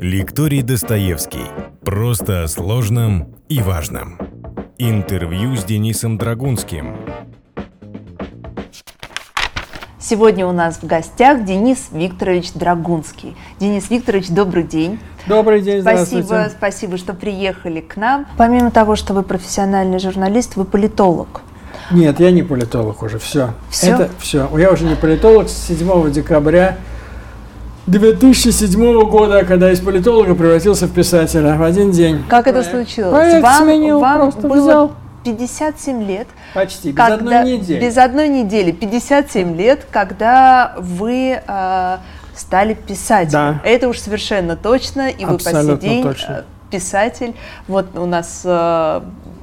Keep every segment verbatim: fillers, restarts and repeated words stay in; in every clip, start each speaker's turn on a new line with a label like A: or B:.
A: Лекторий Достоевский. Просто о сложном и важном. Интервью с Денисом Драгунским.
B: Сегодня у нас в гостях Денис Викторович Драгунский. Денис Викторович, добрый день.
C: Добрый день, здравствуйте.
B: Спасибо, спасибо, что приехали к нам. Помимо того, что вы профессиональный журналист, вы политолог.
C: Нет, я не политолог уже, все.
B: Все?
C: Это все. Я уже не политолог с седьмого декабря две тысячи седьмого года, когда из политолога превратился в писателя в один день.
B: Как это случилось?
C: Проект
B: вам
C: сменил,
B: вам
C: просто
B: было
C: взял.
B: пятьдесят семь лет.
C: Почти, без
B: когда,
C: одной недели.
B: Без одной недели, пятьдесят семь лет, когда вы э, стали писателем.
C: Да.
B: Это уж совершенно точно, и вы по сей день
C: точно.
B: писатель. Вот у нас э,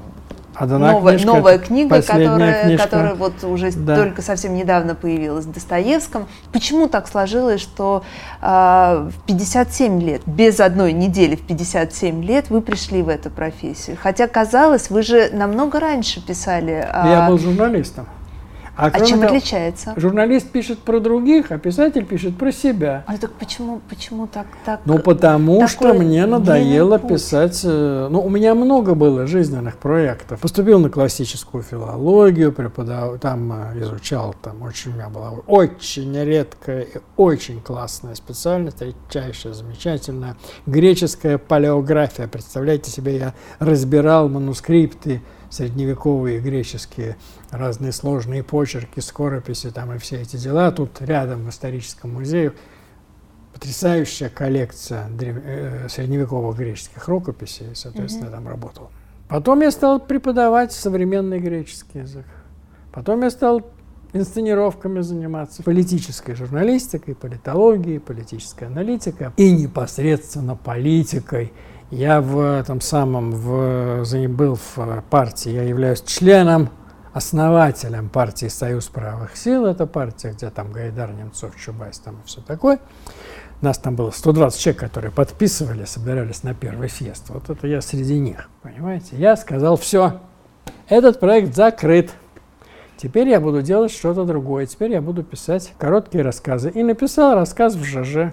C: Одна
B: новая,
C: книжка,
B: новая книга, которая,
C: книжка.
B: которая вот уже
C: Да.
B: только совсем недавно появилась в Достоевском. Почему так сложилось, что э, в пятьдесят семь лет, без одной недели в пятьдесят семь лет вы пришли в эту профессию? Хотя, казалось, вы же намного раньше писали. Э,
C: Я был журналистом. А,
B: а чем
C: того,
B: отличается?
C: Журналист пишет про других, а писатель пишет про себя.
B: Ну так почему, почему так, так?
C: Ну, потому что мне надоело
B: путь.
C: писать... Ну, у меня много было жизненных проектов. Поступил на классическую филологию, преподавал, там изучал, там очень, у меня была очень редкая и очень классная специальность, редчайшая, замечательная. Греческая палеография. Представляете себе, я разбирал манускрипты средневековые греческие, разные сложные почерки, скорописи там и все эти дела. Тут рядом в историческом музее потрясающая коллекция древ... э, средневековых греческих рукописей, соответственно, mm-hmm. я там работал. Потом я стал преподавать современный греческий язык. Потом я стал инсценировками заниматься, политической журналистикой, политологией, политической аналитикой и непосредственно политикой. Я в этом самом, в, был в партии, я являюсь членом, основателем партии «Союз правых сил». Это партия, где там Гайдар, Немцов, Чубайс, там и все такое. Нас там было сто двадцать человек, которые подписывали, собирались на первый съезд. Вот это я среди них, понимаете. Я сказал, все, этот проект закрыт. Теперь я буду делать что-то другое. Теперь я буду писать короткие рассказы. И написал рассказ в ЖЖ.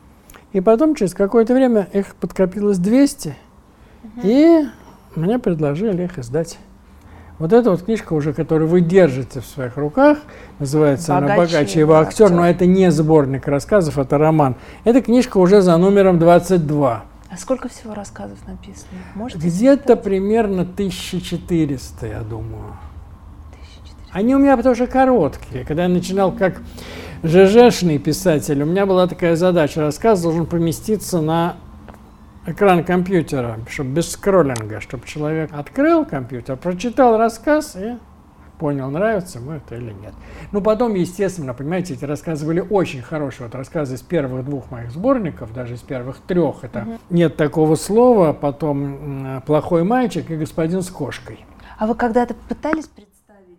C: И потом, через какое-то время, их подкопилось двести, uh-huh. и мне предложили их издать. Вот эта вот книжка уже, которую вы держите в своих руках, называется «Богаче, она «Богаче его актер», актер», но это не сборник рассказов, это роман. Эта книжка уже за номером двадцать два.
B: А сколько всего рассказов написано? Можете
C: Где-то
B: сказать?
C: примерно тысяча четыреста, я думаю. тысяча четыреста. Они у меня тоже короткие. Когда я начинал как ЖЖшный писатель, у меня была такая задача. Рассказ должен поместиться на экран компьютера, чтобы без скроллинга, чтобы человек открыл компьютер, прочитал рассказ и понял, нравится ему это или нет. Ну, потом, естественно, понимаете, эти рассказы были очень хорошие. Вот рассказы из первых двух моих сборников, даже из первых трех, это угу. «Нет такого слова», потом «Плохой мальчик» и «Господин с кошкой».
B: А вы когда-то пытались представить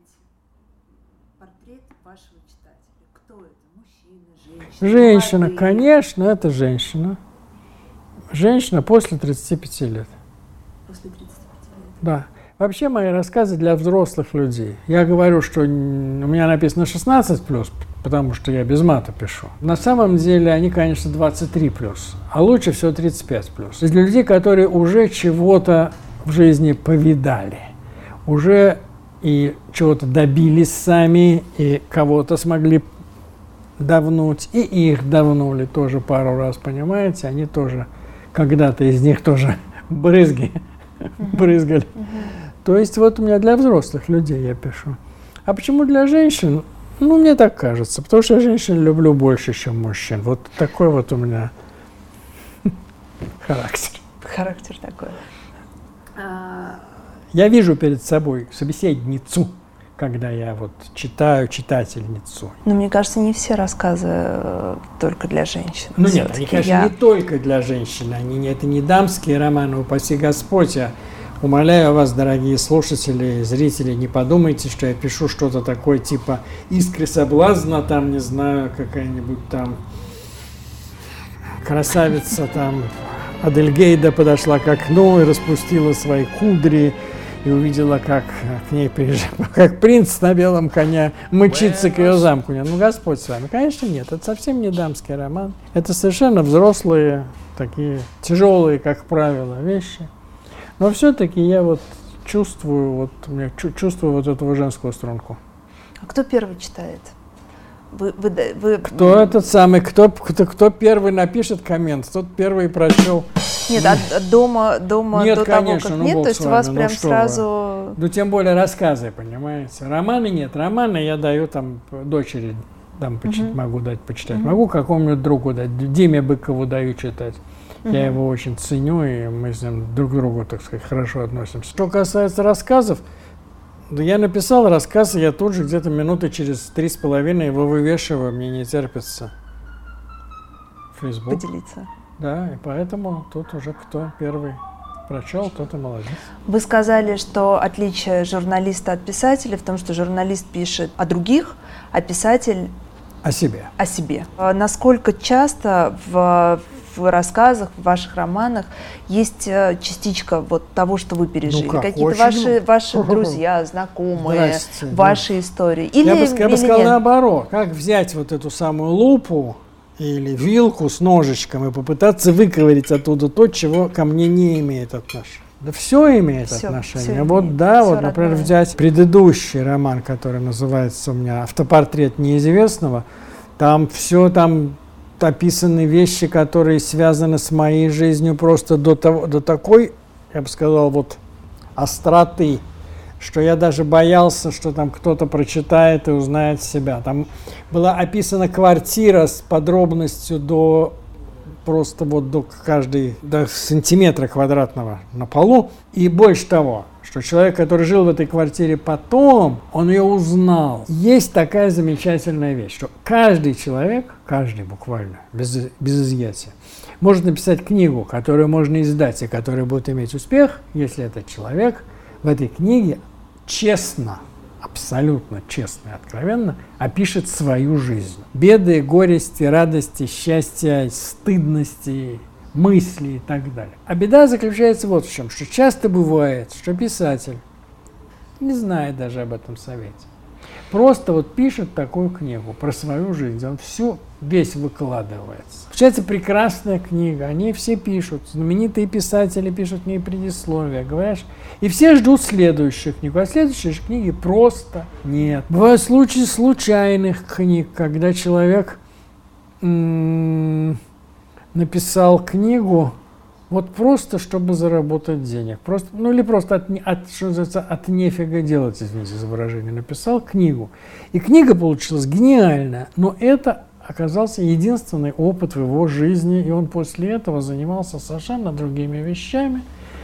B: портрет вашего читателя? Кто это? Мужчина, женщина?
C: Женщина,
B: молодые?
C: Конечно, это женщина. Женщина после тридцати пяти лет.
B: После тридцати пяти лет?
C: Да. Вообще мои рассказы для взрослых людей. Я говорю, что у меня написано шестнадцать плюс, потому что я без мата пишу. На самом деле они, конечно, двадцать три плюс, а лучше всего тридцать пять плюс. Для людей, которые уже чего-то в жизни повидали, уже и чего-то добились сами, и кого-то смогли давнуть, и их давнули тоже пару раз, понимаете? Они тоже, когда-то из них тоже брызги uh-huh. брызгали. Uh-huh. То есть вот у меня для взрослых людей я пишу. А почему для женщин? Ну, мне так кажется, потому что я женщин люблю больше, чем мужчин. Вот такой вот у меня характер.
B: Характер такой.
C: Я вижу перед собой собеседницу, когда я вот читаю читательницу.
B: Но мне кажется, не все рассказы э, только для женщин.
C: Ну нет, они, конечно,
B: я...
C: не только для женщин. Они, это не дамские романы, упаси Господь. Я умоляю вас, дорогие слушатели, зрители, не подумайте, что я пишу что-то такое типа «Искры соблазна», там, не знаю, какая-нибудь там красавица, там, Адельгейда подошла к окну и распустила свои кудри, и увидела, как к ней приезжает, как принц на белом коне мчится к ее замку. Ну, Господь с вами. Конечно, нет, это совсем не дамский роман. Это совершенно взрослые такие тяжелые, как правило, вещи. Но все-таки я вот чувствую, вот, мне чувствую вот эту женскую струнку.
B: А кто первый читает? Вы, вы, вы...
C: Кто этот самый, кто, кто, кто первый напишет коммент, тот первый прочел.
B: Нет, от дома, дома
C: нет,
B: до
C: конечно,
B: того, как
C: ну,
B: нет,
C: Бог
B: то есть
C: с
B: у вас
C: вами,
B: прям
C: ну,
B: сразу...
C: Ну, тем более рассказы, понимаете. Романы нет, романы я даю там дочери, там uh-huh. могу дать почитать. Uh-huh. Могу какому-нибудь другу дать, Диме Быкову даю читать. Uh-huh. Я его очень ценю, и мы с ним друг к другу, так сказать, хорошо относимся. Что касается рассказов, да я написал рассказ, и я тут же где-то минуты через три с половиной его вывешиваю, мне не терпится в Facebook.
B: Поделиться.
C: Да, и поэтому тут уже кто первый прочел, тот и молодец.
B: Вы сказали, что отличие журналиста от писателя в том, что журналист пишет о других, а писатель
C: о себе.
B: О себе. Насколько часто в, в рассказах, в ваших романах есть частичка вот того, что вы пережили?
C: Ну как,
B: какие-то
C: очень...
B: ваши, ваши друзья, знакомые,
C: Здрасте,
B: ваши
C: да.
B: истории? Или,
C: я бы, я бы сказал
B: нет?
C: наоборот. Как взять вот эту самую лупу или вилку с ножичком и попытаться выковырять оттуда то, чего ко мне не имеет отношения. Да все имеет
B: все,
C: отношение.
B: Все
C: вот
B: имеет,
C: да,
B: все
C: вот, например,
B: родное.
C: взять предыдущий роман, который называется у меня «Автопортрет неизвестного». Там все там описаны вещи, которые связаны с моей жизнью просто до того, до такой, я бы сказал, вот остроты, что я даже боялся, что там кто-то прочитает и узнает себя. Там была описана квартира с подробностью до просто вот до каждой до сантиметра квадратного на полу. И больше того, что человек, который жил в этой квартире потом, он ее узнал. Есть такая замечательная вещь, что каждый человек, каждый буквально, без, без изъятия, может написать книгу, которую можно издать и которая будет иметь успех, если этот человек в этой книге честно, абсолютно честно и откровенно опишет свою жизнь. Беды, горести, радости, счастья, стыдности, мысли и так далее. А беда заключается вот в чем, что часто бывает, что писатель не знает даже об этом совете. Просто вот пишет такую книгу про свою жизнь, он всю, весь выкладывается. Получается прекрасная книга, они все пишут, знаменитые писатели пишут в ней предисловие, говорят, и все ждут следующую книгу, а следующей же книги просто нет. Бывают случаи случайных книг, когда человек м- написал книгу вот просто, чтобы заработать денег. Просто, ну или просто от, от, что называется, от нефига делать, извините за выражение, написал книгу. И книга получилась гениальная, но это оказался единственный опыт в его жизни, и он после этого занимался совершенно другими вещами.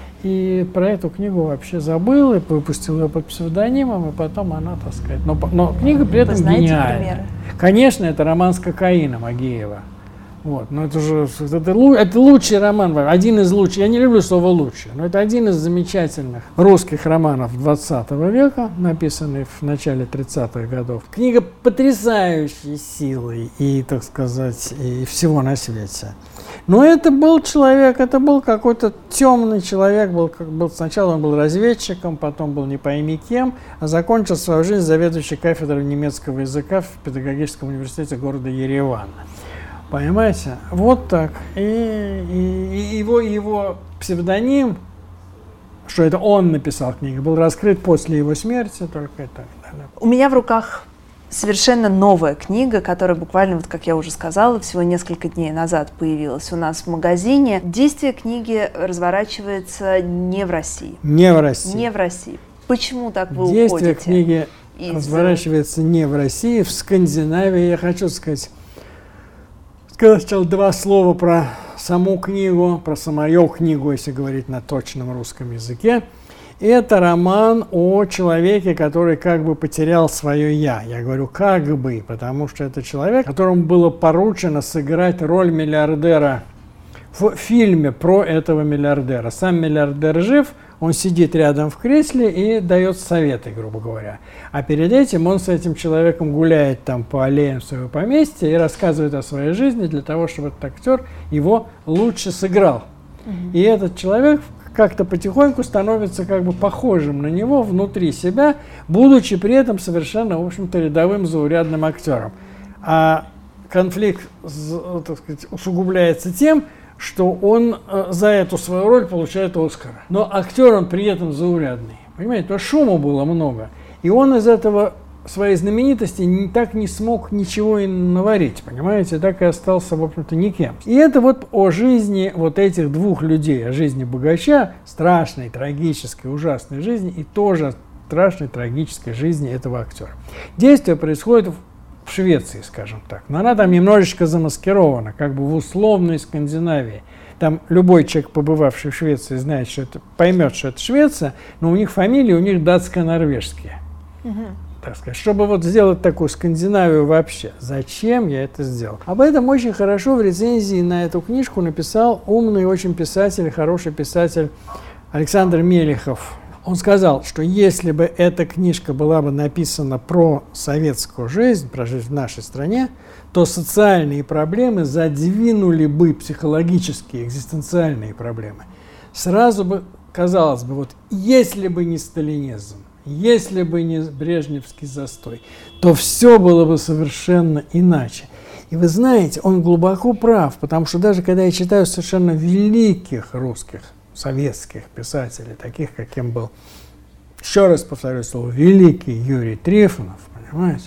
C: И про эту книгу вообще забыл, и выпустил ее под псевдонимом, и потом она, так сказать... Но, но книга при этом гениальная. Примеры? Конечно, это роман с кокаином Агеева. Вот, но это же это, это лучший роман, один из лучших, я не люблю слово «лучший», но это один из замечательных русских романов двадцатого века, написанный в начале тридцатых годов. Книга потрясающей силой и, так сказать, и всего на свете. Но это был человек, это был какой-то темный человек, был, как, был, сначала он был разведчиком, потом был не пойми кем, а закончил свою жизнь заведующей кафедрой немецкого языка в педагогическом университете города Еревана. Понимаете? Вот так. И, и, и его, его псевдоним, что это он написал книгу, был раскрыт после его смерти, только и так далее.
B: У меня в руках совершенно новая книга, которая буквально, вот как я уже сказала, всего несколько дней назад появилась у нас в магазине. Действие книги разворачивается не в России.
C: Не в России.
B: Не в России. Почему так вы
C: Действие
B: уходите?
C: Действие книги из... разворачивается не в России, в Скандинавии, я хочу сказать. Сказать сначала два слова про саму книгу, про самую книгу, если говорить на точном русском языке. Это роман о человеке, который как бы потерял свое «я». Я говорю «как бы», потому что это человек, которому было поручено сыграть роль миллиардера в фильме про этого миллиардера. Сам миллиардер жив, он сидит рядом в кресле и дает советы, грубо говоря. А перед этим он с этим человеком гуляет там по аллеям своего поместья и рассказывает о своей жизни для того, чтобы этот актер его лучше сыграл. Mm-hmm. И этот человек как-то потихоньку становится как бы похожим на него внутри себя, будучи при этом совершенно, в общем-то, рядовым заурядным актером. А конфликт, так сказать, усугубляется тем, что он э, за эту свою роль получает Оскара. Но актер он при этом заурядный. Понимаете, то шума было много. И он из этого своей знаменитости не, так не смог ничего и наварить, понимаете, так и остался, в общем-то, никем. И это вот о жизни вот этих двух людей, о жизни богача, страшной, трагической, ужасной жизни, и тоже страшной, трагической жизни этого актера. Действие происходит в Швеции, скажем так, но она там немножечко замаскирована, как бы в условной Скандинавии. Там любой человек, побывавший в Швеции, знает, что это, поймет, что это Швеция, но у них фамилии, у них датско-норвежские. Угу. Так сказать, чтобы вот сделать такую Скандинавию вообще. Зачем я это сделал? Об этом очень хорошо в рецензии на эту книжку написал умный очень писатель, хороший писатель Александр Мелехов. Он сказал, что если бы эта книжка была бы написана про советскую жизнь, про жизнь в нашей стране, то социальные проблемы задвинули бы психологические, экзистенциальные проблемы. Сразу бы, казалось бы, вот если бы не сталинизм, если бы не брежневский застой, то все было бы совершенно иначе. И вы знаете, он глубоко прав, потому что даже когда я читаю совершенно великих русских, советских писателей, таких, каким был, еще раз повторю слово, великий Юрий Трифонов, понимаете,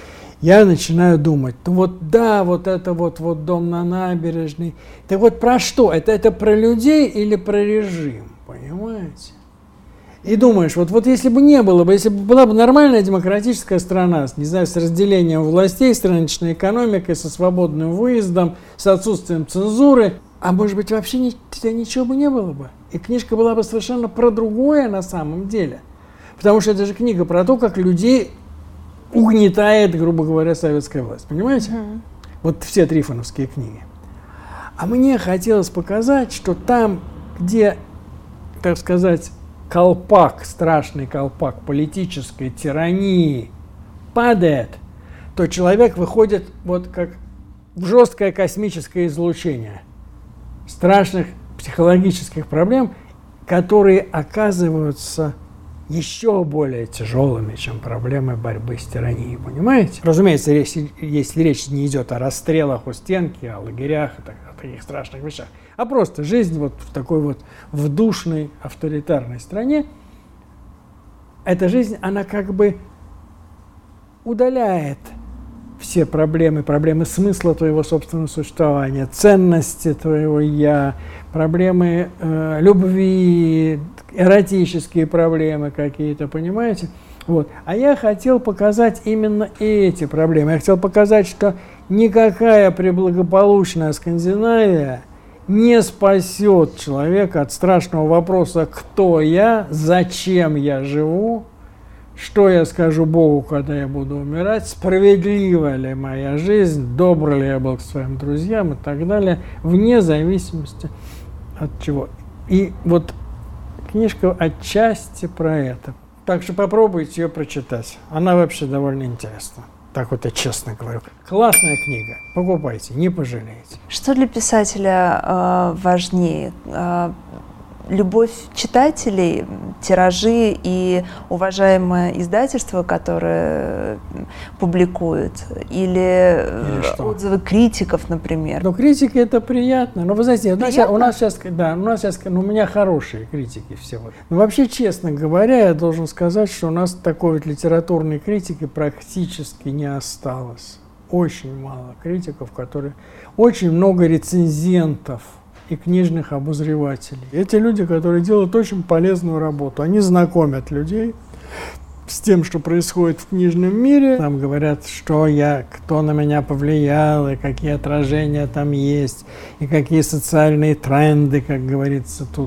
C: я начинаю думать, ну вот да, вот это вот, вот дом на набережной, так вот про что? Это, это про людей или про режим, понимаете? И думаешь, вот, вот если бы не было бы, если бы была бы нормальная демократическая страна, не знаю, с разделением властей, с рыночной экономикой, со свободным выездом, с отсутствием цензуры, а может быть вообще ни, ничего бы не было бы. И книжка была бы совершенно про другое на самом деле. Потому что это же книга про то, как людей угнетает, грубо говоря, советская власть. Понимаете? Mm-hmm. Вот все трифоновские книги. А мне хотелось показать, что там, где, так сказать, колпак, страшный колпак политической тирании падает, то человек выходит вот как в жесткое космическое излучение страшных психологических проблем, которые оказываются еще более тяжелыми, чем проблемы борьбы с тиранией, понимаете? Разумеется, если, если речь не идет о расстрелах у стенки, о лагерях, о, так, о таких страшных вещах, а просто жизнь вот в такой вот в душной авторитарной стране, эта жизнь, она как бы удаляет все проблемы, проблемы смысла твоего собственного существования, ценности твоего «я», проблемы э, любви, эротические проблемы какие-то, понимаете? Вот. А я хотел показать именно эти проблемы. Я хотел показать, что никакая преблагополучная Скандинавия не спасет человека от страшного вопроса «кто я?», «зачем я живу?», что я скажу Богу, когда я буду умирать, справедлива ли моя жизнь, добр ли я был к своим друзьям и так далее, вне зависимости от чего. И вот книжка отчасти про это. Так что попробуйте ее прочитать. Она вообще довольно интересна. Так вот я честно говорю. Классная книга. Покупайте, не пожалеете.
B: Что для писателя э, важнее? Э, любовь читателей, тиражи и уважаемое издательство, которое публикует, или, или отзывы критиков, например?
C: Ну, критики это приятно. Но вы знаете, у нас, у нас сейчас, да, у нас сейчас, ну, у меня хорошие критики всего. Но вообще, честно говоря, я должен сказать, что у нас такой вот литературной критики практически не осталось. Очень мало критиков, которые... Очень много рецензентов и книжных обозревателей. Эти люди, которые делают очень полезную работу, они знакомят людей с тем, что происходит в книжном мире. Там говорят, что я, кто на меня повлиял, и какие отражения там есть, и какие социальные тренды, как говорится тут.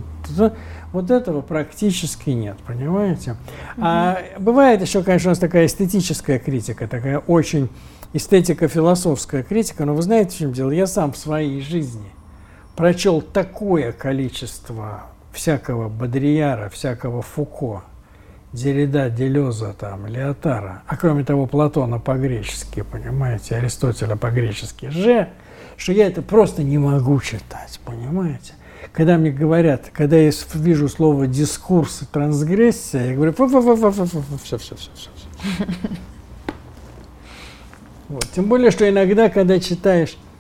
C: Вот этого практически нет, понимаете? Mm-hmm. А бывает еще, конечно, у нас такая эстетическая критика, такая очень эстетико-философская критика, но вы знаете, в чем дело? Я сам в своей жизни прочел такое количество всякого Бодрияра, всякого Фуко, Деррида, Делеза, там, Леотара, а кроме того Платона по-гречески, понимаете, Аристотеля по-гречески же, что я это просто не могу читать, понимаете? Когда мне говорят, когда я вижу слово дискурс и трансгрессия, я говорю, все, все, все, все. Вот. Тем более, что иногда, когда читаешь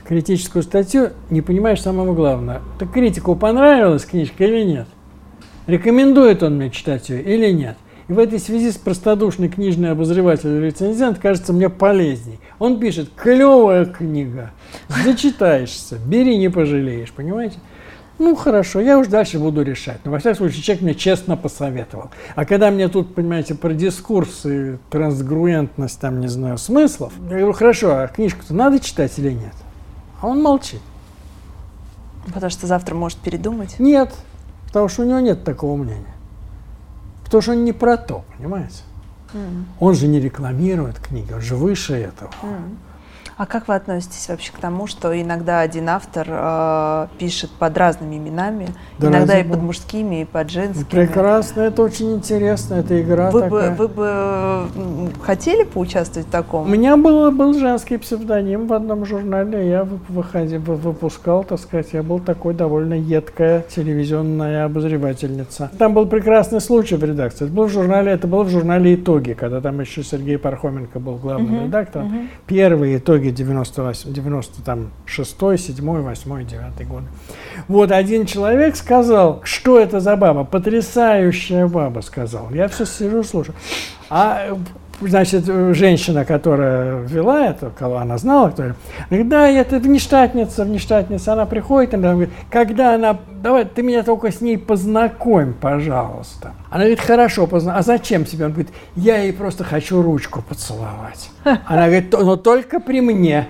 C: критическую статью, не понимаешь самого главного. Так критику понравилась книжка или нет? Рекомендует он мне читать ее или нет? И в этой связи с простодушный книжный обозреватель или рецензент кажется мне полезней. Он пишет: клевая книга, зачитаешься, бери, не пожалеешь, понимаете? Ну, хорошо, я уж дальше буду решать. Но, во всяком случае, человек мне честно посоветовал. А когда мне тут, понимаете, про дискурс и трансгруентность, там, не знаю, смыслов, я говорю: хорошо, а книжку-то надо читать или нет? А он молчит.
B: Потому что завтра может передумать?
C: Нет, потому что у него нет такого мнения. Потому что он не про то, понимаете? Mm. Он же не рекламирует книги, он же выше этого.
B: Mm. А как вы относитесь вообще к тому, что иногда один автор э, пишет под разными именами, да, иногда и под мужскими, и под женскими?
C: Прекрасно, это очень интересно, это игра
B: вы
C: такая.
B: Бы, вы бы хотели поучаствовать в таком?
C: У меня был, был женский псевдоним в одном журнале, я выходил, выпускал, так сказать, я был такой довольно едкая телевизионная обозревательница. Там был прекрасный случай в редакции. Это был в журнале, это было в журнале «Итоги», когда там еще Сергей Пархоменко был главным uh-huh, редактором. Uh-huh. Первые итоги девяносто шестой, седьмой, восьмой, девятый годы. Вот один человек сказал: что это за баба? Потрясающая баба, сказал. Я все сижу, слушаю. А, значит, женщина, которая вела это, кого она знала, кто, говорит: да, это внештатница, внештатница. Она приходит, она говорит: когда она, давай, ты меня только с ней познакомь, пожалуйста. Она говорит: хорошо, познакомь. А зачем тебе? Он говорит: я ей просто хочу ручку поцеловать. Она говорит: но только при мне.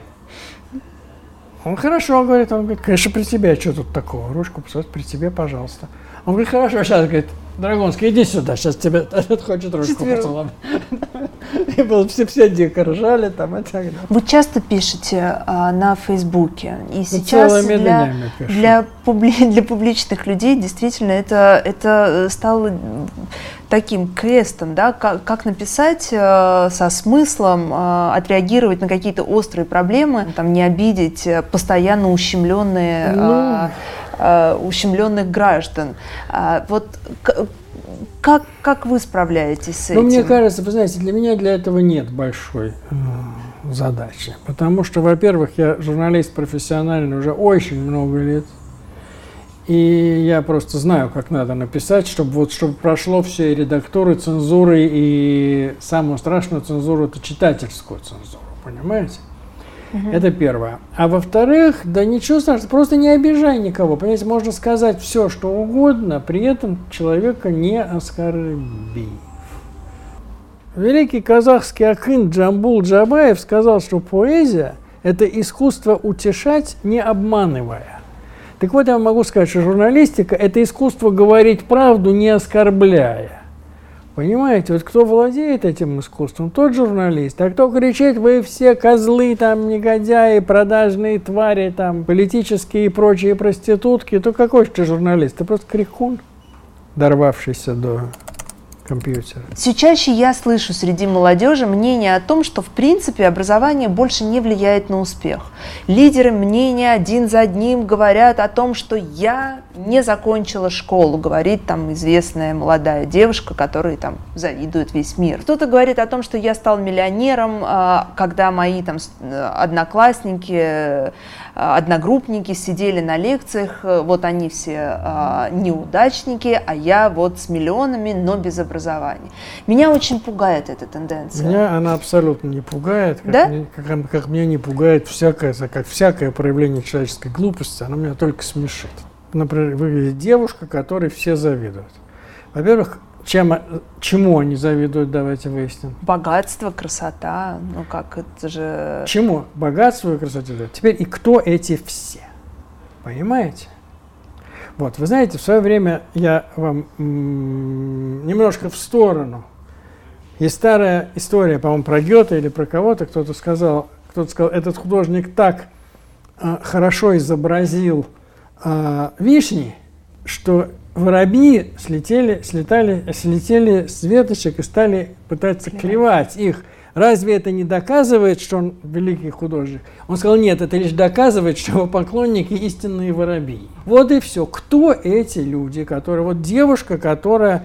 C: Он: хорошо, говорит, он говорит: конечно, при тебе, что тут такого? Ручку поцеловать при тебе, пожалуйста. Он говорит: хорошо, сейчас, говорит, Драгунский, иди сюда, сейчас тебе этот хочет ручку поцеловать. И было, все, все дико ржали там и так далее.
B: Вы часто пишете а, на Фейсбуке, и ну, сейчас для, для, публи, для публичных людей действительно это, это стало таким квестом, да, как, как написать э, со смыслом, э, отреагировать на какие-то острые проблемы, там, не обидеть постоянно ущемленные, э, э, ущемленных граждан. А, вот как, как вы справляетесь с этим?
C: Ну, мне кажется, вы знаете, для меня для этого нет большой э, задачи, потому что, во-первых, я журналист профессиональный уже очень много лет. И я просто знаю, как надо написать, чтобы, вот, чтобы прошло все и редактуры, цензуры, и самую страшную цензуру – это читательскую цензуру, понимаете? Uh-huh. Это первое. А во-вторых, да ничего страшного, просто не обижай никого, понимаете? Можно сказать все, что угодно, при этом человека не оскорбив. Великий казахский акын Джамбул Джабаев сказал, что поэзия – это искусство утешать, не обманывая. Так вот, я могу сказать, что журналистика – это искусство говорить правду, не оскорбляя. Понимаете, вот кто владеет этим искусством, тот журналист. А кто кричит: вы все козлы, там, негодяи, продажные твари, там, политические и прочие проститутки, то какой же ты журналист? Ты просто крикун, дорвавшийся до компьютера.
B: Все чаще я слышу среди молодежи мнение о том, что в принципе образование больше не влияет на успех. Лидеры мнения один за одним говорят о том, что я не закончила школу, говорит там известная молодая девушка, которой там завидует весь мир. Кто-то говорит о том, что я стал миллионером, когда мои там одноклассники, одногруппники сидели на лекциях, вот они все неудачники, а я вот с миллионами, но без образования. Меня очень пугает эта тенденция.
C: Меня она абсолютно не пугает, как,
B: да?
C: мне, как, как меня не пугает всякое, как всякое проявление человеческой глупости, оно меня только смешит. Например, выглядит девушка, которой все завидуют. Во-первых, чем, чему они завидуют, давайте выясним.
B: Богатство, красота, ну как это же...
C: Чему? Богатству и красоте. Теперь и кто эти все? Понимаете? Вот, вы знаете, в свое время я вам м- немножко в сторону. Есть старая история, по-моему, про Гёте или про кого-то, кто-то сказал, кто-то сказал, этот художник так э, хорошо изобразил э, вишни, что воробьи слетели, слетали, слетели с веточек и стали пытаться клевать их. Разве это не доказывает, что он великий художник? Он сказал: нет, это лишь доказывает, что его поклонники истинные воробьи. Вот и все. Кто эти люди, которые... Вот девушка, которая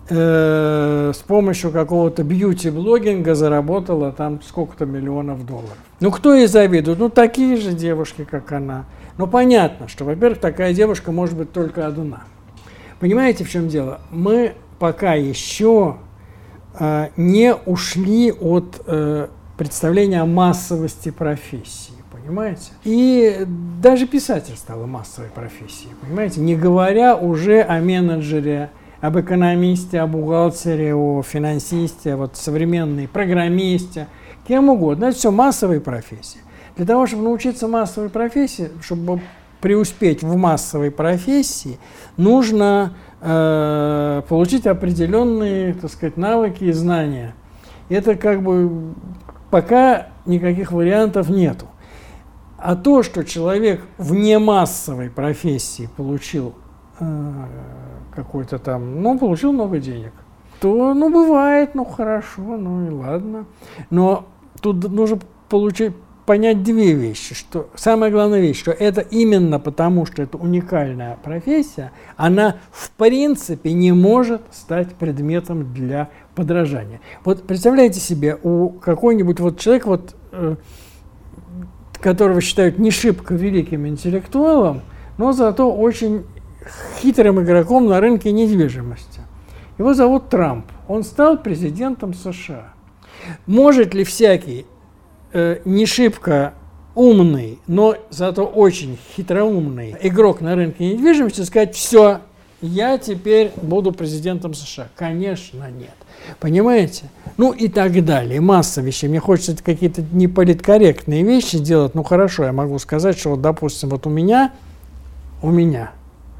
C: э, с помощью какого-то бьюти-блогинга заработала там сколько-то миллионов долларов. Ну, кто ей завидует? Ну, такие же девушки, как она. Ну, понятно, что, во-первых, такая девушка может быть только одна. Понимаете, в чем дело? Мы пока еще э, не ушли от э, представления о массовости профессии. Понимаете? И даже писатель стал массовой профессией, понимаете? Не говоря уже о менеджере, об экономисте, о бухгалтере, о финансисте, вот современной программисте, кем угодно. Это все массовые профессии. Для того, чтобы научиться массовой профессии, чтобы преуспеть в массовой профессии, нужно э, получить определенные, так сказать, навыки и знания. Это как бы пока никаких вариантов нету. А то, что человек в немассовой профессии получил э, какой-то там, ну, получил много денег, то, ну, бывает, ну, хорошо, ну, и ладно. Но тут нужно получить, понять две вещи. Что, самая главная вещь, что это именно потому, что это уникальная профессия, она, в принципе, не может стать предметом для подражания. Вот представляете себе, у какой-нибудь вот человек, вот, э, которого считают не шибко великим интеллектуалом, но зато очень хитрым игроком на рынке недвижимости. Его зовут Трамп. Он стал президентом США. Может ли всякий э, не шибко умный, но зато очень хитроумный игрок на рынке недвижимости сказать: все, я теперь буду президентом США? Конечно, нет. Понимаете? Ну и так далее. Масса вещей. Мне хочется какие-то неполиткорректные вещи делать. Ну хорошо, я могу сказать, что вот, допустим, вот у меня, у меня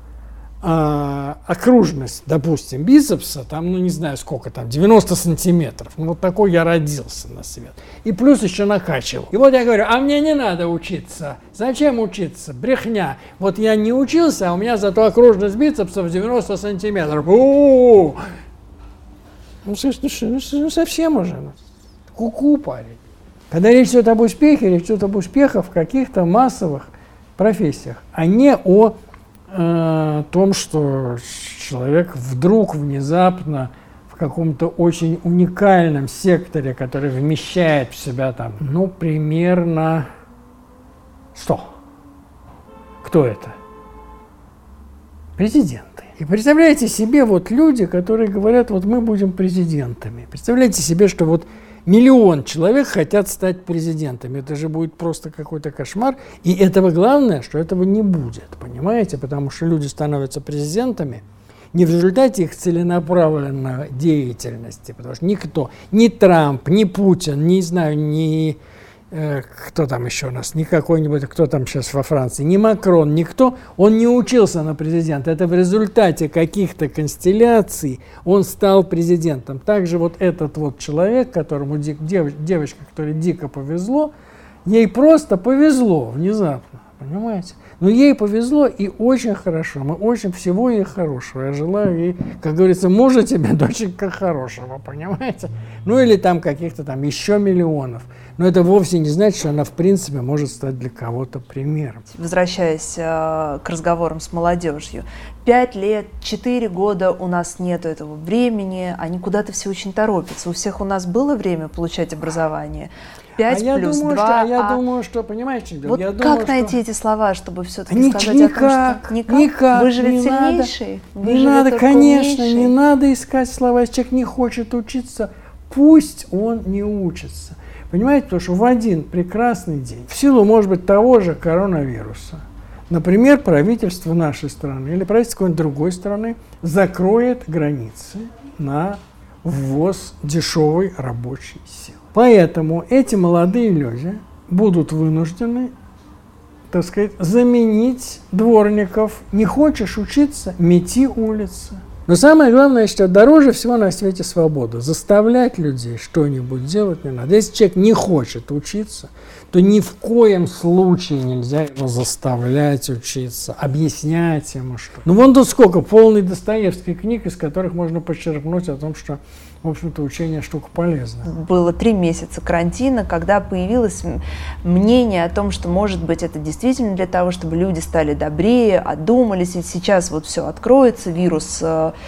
C: а, окружность, допустим, бицепса, там, ну не знаю сколько там, девяносто сантиметров. Ну вот такой я родился на свет. И плюс еще накачивал. И вот я говорю: а мне не надо учиться. Зачем учиться? Брехня. Вот я не учился, а у меня зато окружность бицепсов девяносто сантиметров. У-у-у! Ну, слушай, ну, ну совсем уже, ну, ку-ку, парень. Когда речь идет об успехе, речь идет об успехах в каких-то массовых профессиях, а не о э, том, что человек вдруг, внезапно, в каком-то очень уникальном секторе, который вмещает в себя там, ну, примерно сто. Кто это? Президент. И представляете себе вот люди, которые говорят: вот мы будем президентами. Представляете себе, что вот миллион человек хотят стать президентами. Это же будет просто какой-то кошмар. И этого главное, что этого не будет, понимаете? Потому что люди становятся президентами не в результате их целенаправленной деятельности. Потому что никто, ни Трамп, ни Путин, не знаю, ни... кто там еще у нас, не какой-нибудь, кто там сейчас во Франции, не Макрон, никто, он не учился на президента. Это в результате каких-то констелляций он стал президентом. Также вот этот вот человек, которому дик, дев, девочка, которой дико повезло, ей просто повезло внезапно, понимаете? Но ей повезло и очень хорошо. Мы очень всего ей хорошего. Я желаю ей, как говорится, мужа тебе, доченька, хорошего, понимаете? Ну или там каких-то там еще миллионов. Но это вовсе не значит, что она, в принципе, может стать для кого-то примером.
B: Возвращаясь э, к разговорам с молодежью. Пять лет, четыре года у нас нет этого времени, они куда-то все очень торопятся. У всех у нас было время получать образование. пять
C: а
B: плюс
C: я думаю,
B: два.
C: Что, а я
B: а...
C: думаю, что, понимаете,
B: вот
C: я
B: как
C: думаю,
B: найти
C: что...
B: эти слова, чтобы все-таки
C: Ник-
B: сказать
C: никак,
B: о том, что никак,
C: никак
B: вы же ведь
C: не
B: сильнейший,
C: надо,
B: вы
C: не
B: же
C: надо,
B: ведь
C: конечно,
B: умнейший.
C: не надо искать слова. Если человек не хочет учиться, пусть он не учится. Понимаете, потому что в один прекрасный день, в силу, может быть, того же коронавируса, например, правительство нашей страны или правительство какой-нибудь другой страны закроет границы на ввоз дешевой рабочей силы. Поэтому эти молодые люди будут вынуждены, так сказать, заменить дворников. Не хочешь учиться – мети улицы. Но самое главное, что дороже всего на свете свобода. Заставлять людей что-нибудь делать не надо. Если человек не хочет учиться, то ни в коем случае нельзя его заставлять учиться, объяснять ему что. Ну вон тут сколько, полный Достоевский книг, из которых можно почерпнуть о том, что, в общем-то, учение штука полезная.
B: Было три месяца карантина, когда появилось мнение о том, что, может быть, это действительно для того, чтобы люди стали добрее, одумались, и сейчас вот все откроется, вирус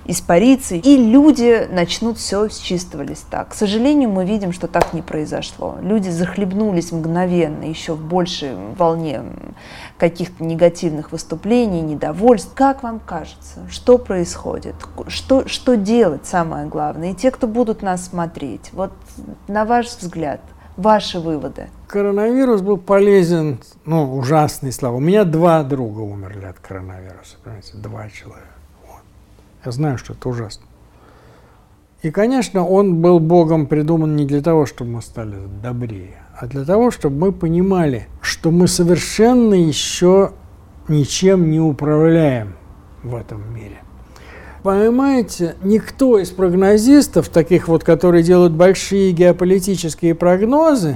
B: испарится, и люди начнут все с чистого листа. К сожалению, мы видим, что так не произошло. Люди захлебнулись мгновенно, еще в большей волне каких-то негативных выступлений, недовольств. Как вам кажется, что происходит? Что, что делать, самое главное? И те, кто будут нас смотреть, вот на ваш взгляд, ваши выводы.
C: Коронавирус был полезен, ну, ужасный, слава. У меня два друга умерли от коронавируса, понимаете, два человека. Я знаю, что это ужасно. И, конечно, он был Богом придуман не для того, чтобы мы стали добрее, а для того, чтобы мы понимали, что мы совершенно еще ничем не управляем в этом мире. Понимаете, никто из прогнозистов, таких вот, которые делают большие геополитические прогнозы,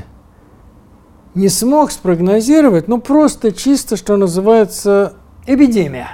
C: не смог спрогнозировать, ну, просто чисто, что называется, эпидемия.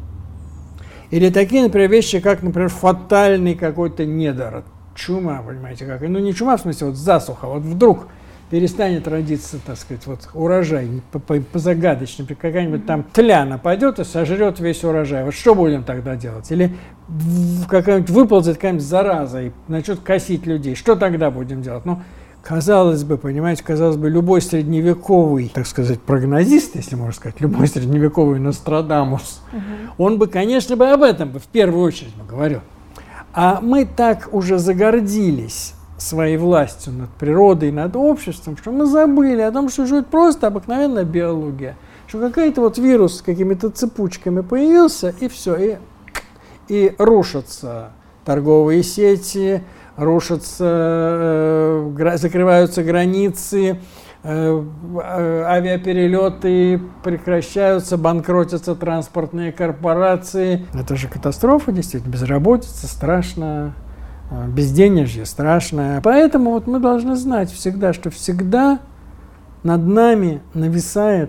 C: Или такие, например, вещи, как, например, фатальный какой-то недор. Чума, понимаете, как? Ну, не чума, в смысле, вот засуха. Вот вдруг перестанет родиться, так сказать, вот урожай по-загадочно. Какая-нибудь там тля нападет и сожрет весь урожай. Вот что будем тогда делать? Или какая-нибудь выползет какая-нибудь зараза и начнет косить людей. Что тогда будем делать? Ну, казалось бы, понимаете, казалось бы, любой средневековый, так сказать, прогнозист, если можно сказать, любой средневековый Нострадамус, угу. он бы, конечно, бы об этом бы в первую очередь говорил. А мы так уже загордились своей властью над природой, над обществом, что мы забыли о том, что это просто обыкновенная биология, что какой-то вот вирус с какими-то цепочками появился, и все, и, и рушатся торговые сети, рушатся, э, закрываются границы, э, э, авиаперелеты прекращаются, банкротятся транспортные корпорации. Это же катастрофа, действительно, безработица страшно, э, безденежье страшное. Поэтому вот мы должны знать всегда, что всегда над нами нависает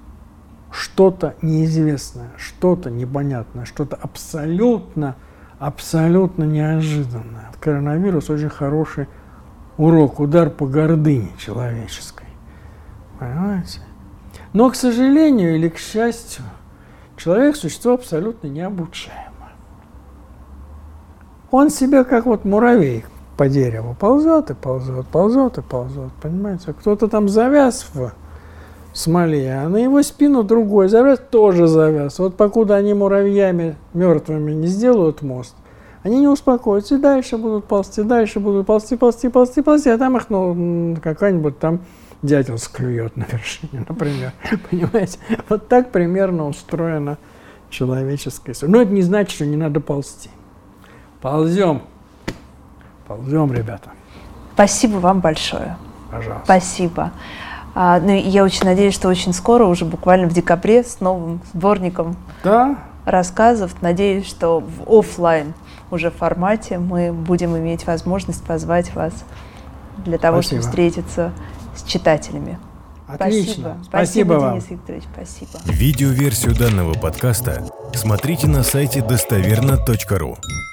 C: что-то неизвестное, что-то непонятное, что-то абсолютно абсолютно неожиданно. Коронавирус очень хороший урок, удар по гордыне человеческой. Понимаете? Но, к сожалению или к счастью, человек – существо абсолютно необучаемое. Он себе как вот муравей по дереву ползет и ползет, ползет и ползет. Понимаете? Кто-то там завяз в смоле, а на его спину другой завяз, тоже завяз. Вот покуда они муравьями мертвыми не сделают мост, они не успокоятся и дальше будут ползти, дальше будут ползти, ползти, ползти, ползти, а там их, ну, какой-нибудь там дятел склюет на вершине, например. Понимаете? Вот так примерно устроена человеческая история. Но это не значит, что не надо ползти. Ползем. Ползем, ребята.
B: Спасибо вам большое.
C: Пожалуйста.
B: Спасибо. А, ну, я очень надеюсь, что очень скоро, уже буквально в декабре, с новым сборником
C: да.
B: рассказов. Надеюсь, что в офлайн уже формате мы будем иметь возможность позвать вас для того,
C: спасибо.
B: чтобы встретиться с читателями.
C: Отлично.
B: Спасибо,
C: спасибо,
B: спасибо
C: вам.
B: Денис Викторович, спасибо.
A: Видеоверсию данного подкаста смотрите на сайте достоверно точка ру.